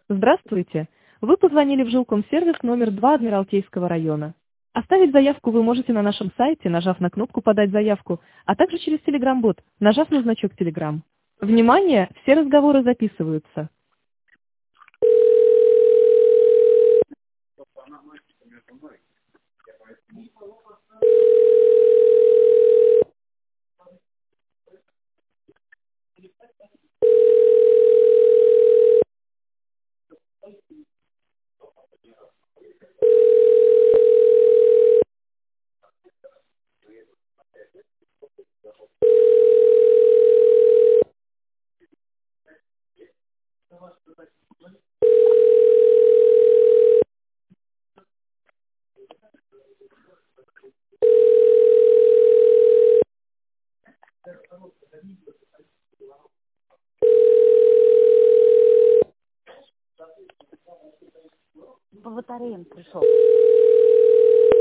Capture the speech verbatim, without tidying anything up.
Здравствуйте. Вы позвонили в жилкомсервис номер два Адмиралтейского района. Оставить заявку вы можете на нашем сайте, нажав на кнопку «Подать заявку», а также через Telegram-бот, нажав на значок Telegram. Внимание, все разговоры записываются. По батареям пришел.